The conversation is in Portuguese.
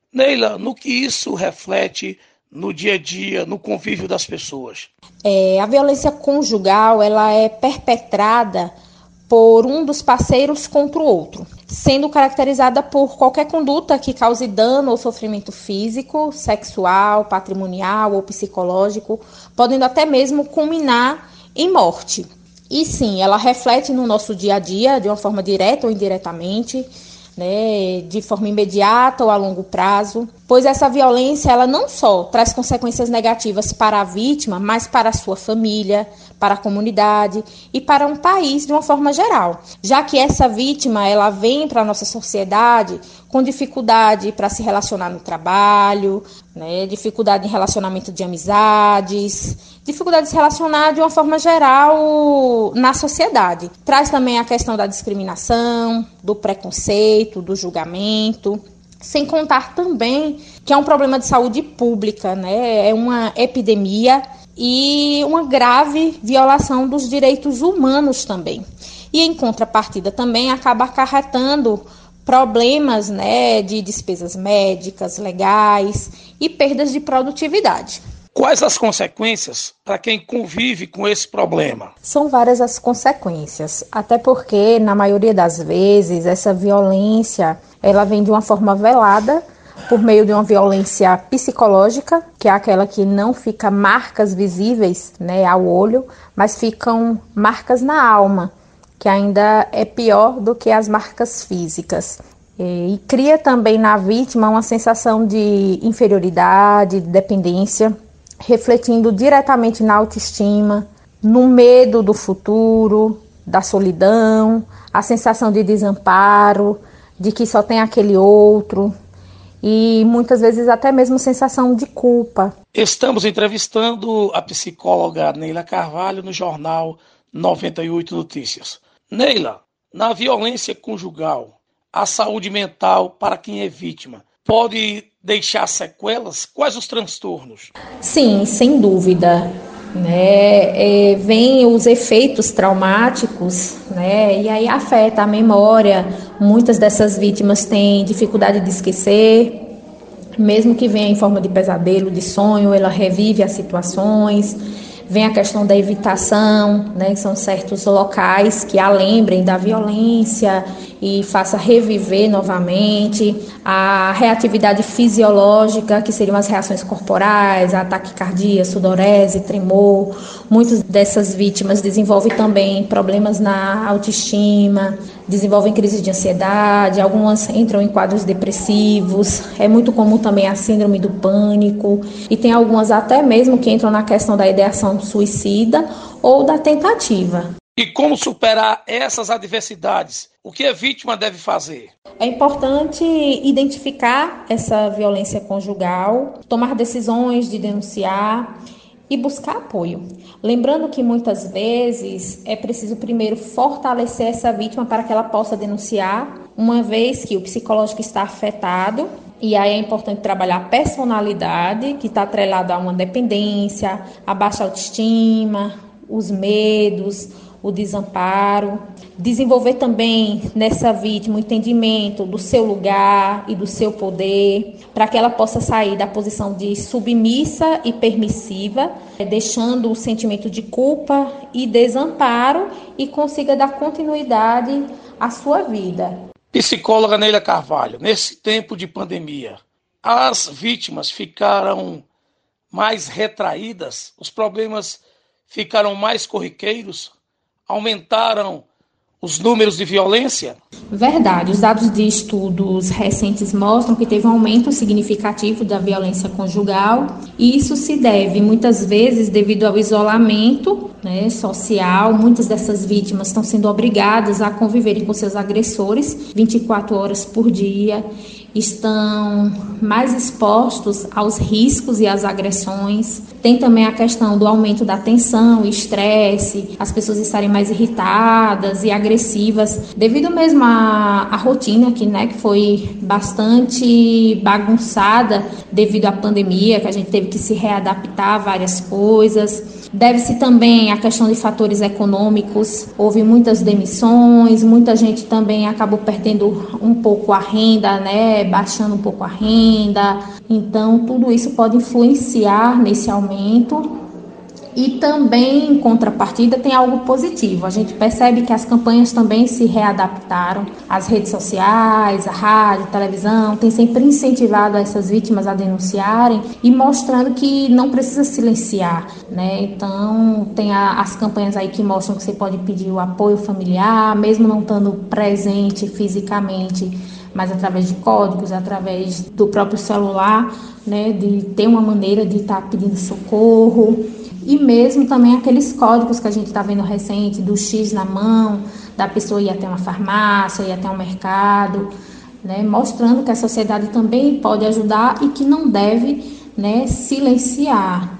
Neila, no que isso reflete no dia a dia, no convívio das pessoas? A violência conjugal ela é perpetrada por um dos parceiros contra o outro, sendo caracterizada por qualquer conduta que cause dano ou sofrimento físico, sexual, patrimonial ou psicológico, podendo até mesmo culminar em morte. E sim, ela reflete no nosso dia a dia, de uma forma direta ou indiretamente, né, de forma imediata ou a longo prazo, pois essa violência ela não só traz consequências negativas para a vítima, mas para a sua família, para a comunidade e para um país de uma forma geral, já que essa vítima ela vem para a nossa sociedade com dificuldade para se relacionar no trabalho, né, dificuldade em relacionamento de amizades, dificuldade de se relacionar de uma forma geral na sociedade. Traz também a questão da discriminação, do preconceito, do julgamento, sem contar também que é um problema de saúde pública, né? É uma epidemia e uma grave violação dos direitos humanos também. E em contrapartida também acaba acarretando problemas, né, de despesas médicas, legais e perdas de produtividade. Quais as consequências para quem convive com esse problema? São várias as consequências, até porque, na maioria das vezes, essa violência ela vem de uma forma velada, por meio de uma violência psicológica, que é aquela que não fica marcas visíveis, né, ao olho, mas ficam marcas na alma, que ainda é pior do que as marcas físicas. E cria também na vítima uma sensação de inferioridade, de dependência, refletindo diretamente na autoestima, no medo do futuro, da solidão, a sensação de desamparo, de que só tem aquele outro e muitas vezes até mesmo sensação de culpa. Estamos entrevistando a psicóloga Neila Carvalho no jornal 98 Notícias. Neila, na violência conjugal, a saúde mental para quem é vítima pode deixar sequelas? Quais os transtornos? Sim, sem dúvida. Né? Vem os efeitos traumáticos, né? E aí afeta a memória. Muitas dessas vítimas têm dificuldade de esquecer, mesmo que venha em forma de pesadelo, de sonho, ela revive as situações. Vem a questão da evitação, né? São certos locais que a lembrem da violência e faça reviver novamente. A reatividade fisiológica, que seriam as reações corporais, a taquicardia, sudorese, tremor. Muitas dessas vítimas desenvolvem também problemas na autoestima, desenvolvem crises de ansiedade, algumas entram em quadros depressivos. É muito comum também a síndrome do pânico e tem algumas até mesmo que entram na questão da ideação suicida ou da tentativa. E como superar essas adversidades? O que a vítima deve fazer? É importante identificar essa violência conjugal, tomar decisões de denunciar e buscar apoio. Lembrando que muitas vezes é preciso primeiro fortalecer essa vítima para que ela possa denunciar, uma vez que o psicológico está afetado. E aí é importante trabalhar a personalidade, que está atrelada a uma dependência, a baixa autoestima, os medos, o desamparo. Desenvolver também nessa vítima o entendimento do seu lugar e do seu poder, para que ela possa sair da posição de submissa e permissiva, deixando o sentimento de culpa e desamparo e consiga dar continuidade à sua vida. Psicóloga Neila Carvalho, nesse tempo de pandemia, as vítimas ficaram mais retraídas, os problemas ficaram mais corriqueiros, aumentaram os números de violência? Verdade, os dados de estudos recentes mostram que teve um aumento significativo da violência conjugal e isso se deve muitas vezes devido ao isolamento, né, social. Muitas dessas vítimas estão sendo obrigadas a conviverem com seus agressores 24 horas por dia, estão mais expostos aos riscos e às agressões. Tem também a questão do aumento da tensão e estresse, as pessoas estarem mais irritadas e agressivas, devido mesmo à rotina que foi bastante bagunçada devido à pandemia, que a gente teve que se readaptar a várias coisas. Deve-se também à questão de fatores econômicos. Houve muitas demissões, muita gente também acabou perdendo um pouco a renda, né? Baixando um pouco a renda. Então, tudo isso pode influenciar nesse aumento. E também, em contrapartida, tem algo positivo. A gente percebe que as campanhas também se readaptaram. As redes sociais, a rádio, a televisão, tem sempre incentivado essas vítimas a denunciarem e mostrando que não precisa silenciar, né? Então, tem as campanhas aí que mostram que você pode pedir o apoio familiar, mesmo não estando presente fisicamente, mas através de códigos, através do próprio celular, né? De ter uma maneira de estar pedindo socorro. E mesmo também aqueles códigos que a gente está vendo recente, do X na mão, da pessoa ir até uma farmácia, ir até um mercado, né, mostrando que a sociedade também pode ajudar e que não deve, né, silenciar.